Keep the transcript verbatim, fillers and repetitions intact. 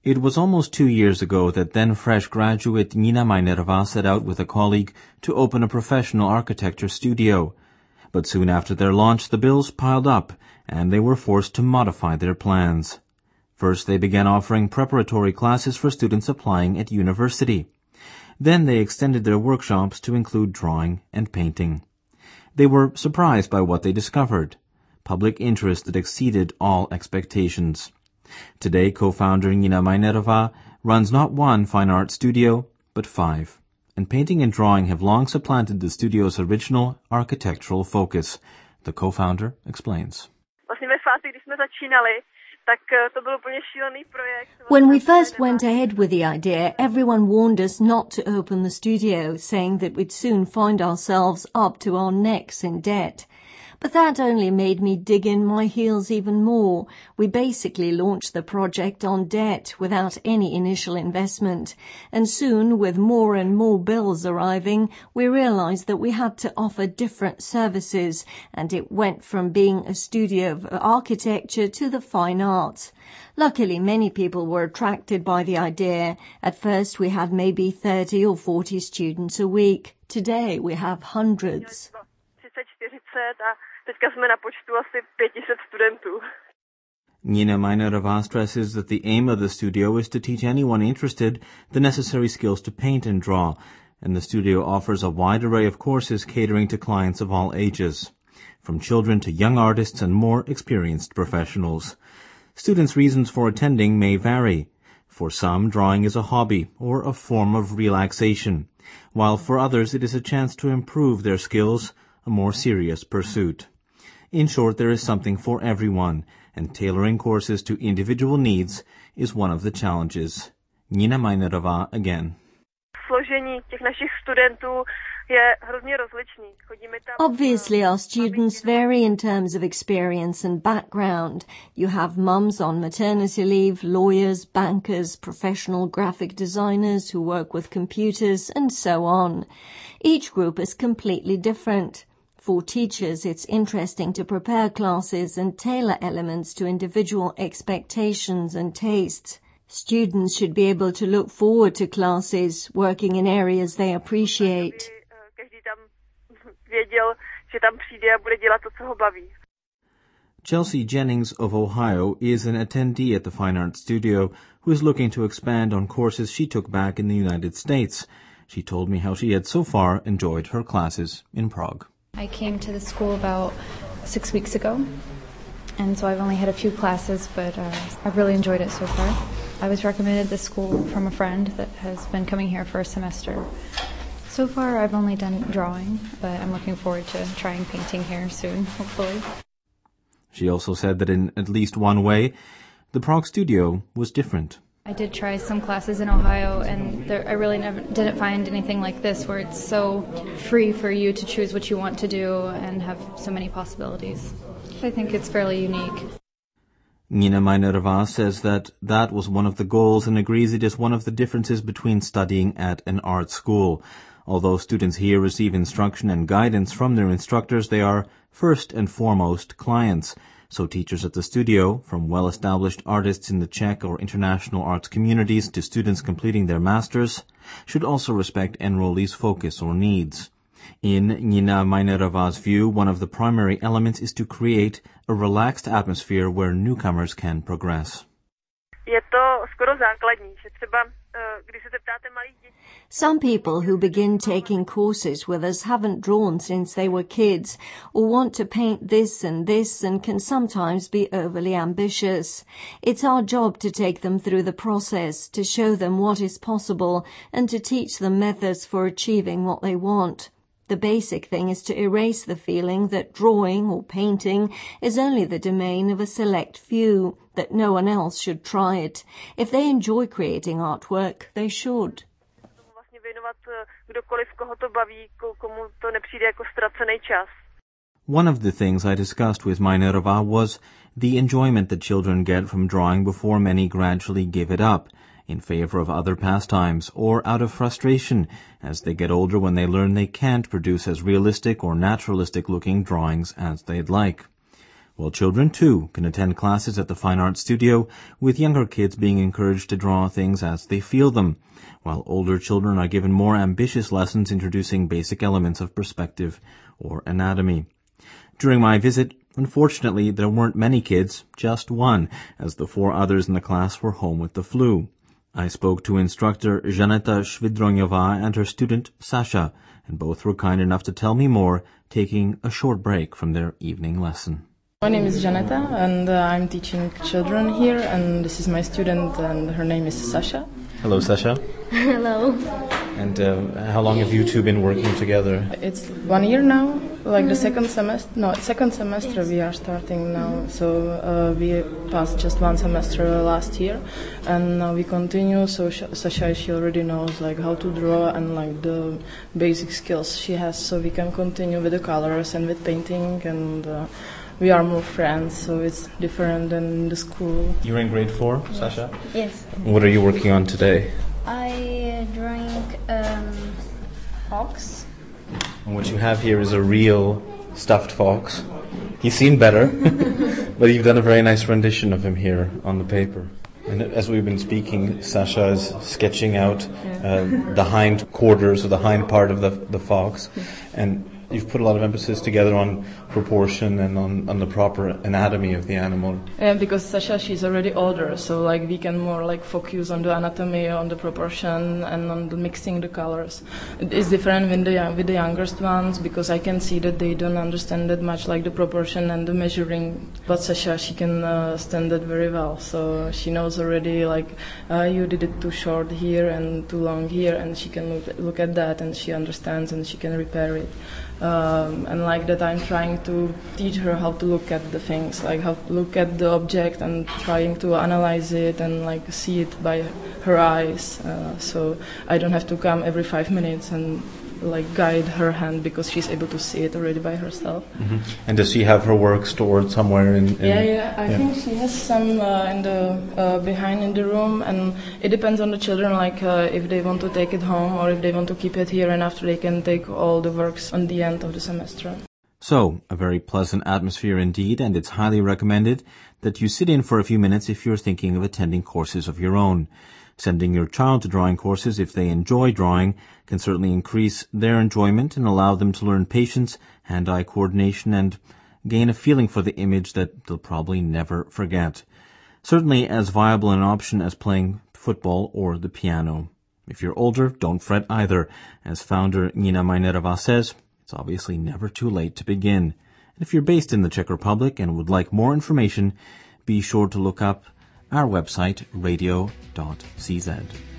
It was almost two years ago that then-fresh graduate Nina Minerva set out with a colleague to open a professional architecture studio. But soon after their launch, the bills piled up, and they were forced to modify their plans. First, they began offering preparatory classes for students applying at university. Then they extended their workshops to include drawing and painting. They were surprised by what they discovered: public interest that exceeded all expectations. Today, co-founder Nina Minerva runs not one fine art studio, but five. And painting and drawing have long supplanted the studio's original architectural focus. The co-founder explains. When we first went ahead with the idea, everyone warned us not to open the studio, saying that we'd soon find ourselves up to our necks in debt. But that only made me dig in my heels even more. We basically launched the project on debt without any initial investment, and soon, with more and more bills arriving, we realized that we had to offer different services, and it went from being a studio of architecture to the fine arts. Luckily, many people were attracted by the idea. At first, we had maybe thirty or forty students a week. Today, we have hundreds. Nina Minerva stresses that the aim of the studio is to teach anyone interested the necessary skills to paint and draw, and the studio offers a wide array of courses catering to clients of all ages, from children to young artists and more experienced professionals. Students' reasons for attending may vary. For some, drawing is a hobby or a form of relaxation, while for others it is a chance to improve their skills, a more serious pursuit. In short, there is something for everyone, and tailoring courses to individual needs is one of the challenges. Nina Minerva again. Obviously, our students vary in terms of experience and background. You have mums on maternity leave, lawyers, bankers, professional graphic designers who work with computers, and so on. Each group is completely different. For teachers, it's interesting to prepare classes and tailor elements to individual expectations and tastes. Students should be able to look forward to classes, working in areas they appreciate. Chelsea Jennings of Ohio is an attendee at the Fine Arts Studio who is looking to expand on courses she took back in the United States. She told me how she had so far enjoyed her classes in Prague. I came to the school about six weeks ago, and so I've only had a few classes, but uh, I've really enjoyed it so far. I was recommended this school from a friend that has been coming here for a semester. So far, I've only done drawing, but I'm looking forward to trying painting here soon, hopefully. She also said that in at least one way, the Prague studio was different. I did try some classes in Ohio, and there, I really never didn't find anything like this where it's so free for you to choose what you want to do and have so many possibilities. I think it's fairly unique. Nina Minerva says that that was one of the goals and agrees it is one of the differences between studying at an art school. Although students here receive instruction and guidance from their instructors, they are first and foremost clients. So teachers at the studio, from well-established artists in the Czech or international arts communities to students completing their masters, should also respect enrollees' focus or needs. In Nina Minerva's view, one of the primary elements is to create a relaxed atmosphere where newcomers can progress. Some people who begin taking courses with us haven't drawn since they were kids, or want to paint this and this, and can sometimes be overly ambitious. It's our job to take them through the process, to show them what is possible, and to teach them methods for achieving what they want. The basic thing is to erase the feeling that drawing or painting is only the domain of a select few, that no one else should try it. If they enjoy creating artwork, they should. One of the things I discussed with Minerva was the enjoyment that children get from drawing before many gradually give it up, in favor of other pastimes, or out of frustration as they get older when they learn they can't produce as realistic or naturalistic-looking drawings as they'd like. Well, children, too, can attend classes at the Fine Arts Studio, with younger kids being encouraged to draw things as they feel them, while older children are given more ambitious lessons introducing basic elements of perspective or anatomy. During my visit, unfortunately, there weren't many kids, just one, as the four others in the class were home with the flu. I spoke to instructor Janeta Shvidronyova and her student Sasha, and both were kind enough to tell me more, taking a short break from their evening lesson. My name is Janeta, and uh, I'm teaching children here, and this is my student, and her name is Sasha. Hello, Sasha. Hello. And uh, how long have you two been working together? It's one year now, like the second semester. No, second semester we are starting now. So uh, we passed just one semester last year, and now we continue. So sh- Sasha, she already knows like how to draw and like the basic skills she has. So we can continue with the colors and with painting, and uh, we are more friends. So it's different than in the school. You're in grade four, Sasha? Yes. What are you working on today? I drawing um, fox. And what you have here is a real stuffed fox. He's seen better, but you've done a very nice rendition of him here on the paper. And as we've been speaking, Sasha is sketching out uh, the hind quarters or the hind part of the the fox, and you've put a lot of emphasis together on proportion and on, on the proper anatomy of the animal. Yeah, because Sasha, she's already older, so like we can more like focus on the anatomy, on the proportion, and on the mixing the colors. It is different with the with the youngest ones because I can see that they don't understand that much, like the proportion and the measuring. But Sasha, she can uh, stand it very well, so she knows already like uh, you did it too short here and too long here, and she can look, look at that and she understands and she can repair it. Um, and like that, I'm trying to teach her how to look at the things, like how to look at the object and trying to analyze it and like see it by her eyes. Uh, so I don't have to come every five minutes and like guide her hand because she's able to see it already by herself. Mm-hmm. And does she have her work stored somewhere in? in yeah, yeah. I yeah. think she has some uh, in the uh, behind in the room, and it depends on the children. Like uh, if they want to take it home or if they want to keep it here, and after they can take all the works on the end of the semester. So, a very pleasant atmosphere indeed, and it's highly recommended that you sit in for a few minutes if you're thinking of attending courses of your own. Sending your child to drawing courses if they enjoy drawing can certainly increase their enjoyment and allow them to learn patience, hand-eye coordination, and gain a feeling for the image that they'll probably never forget. Certainly as viable an option as playing football or the piano. If you're older, don't fret either. As founder Nina Majnerová says, it's obviously never too late to begin. And if you're based in the Czech Republic and would like more information, be sure to look up our website, radio dot c z.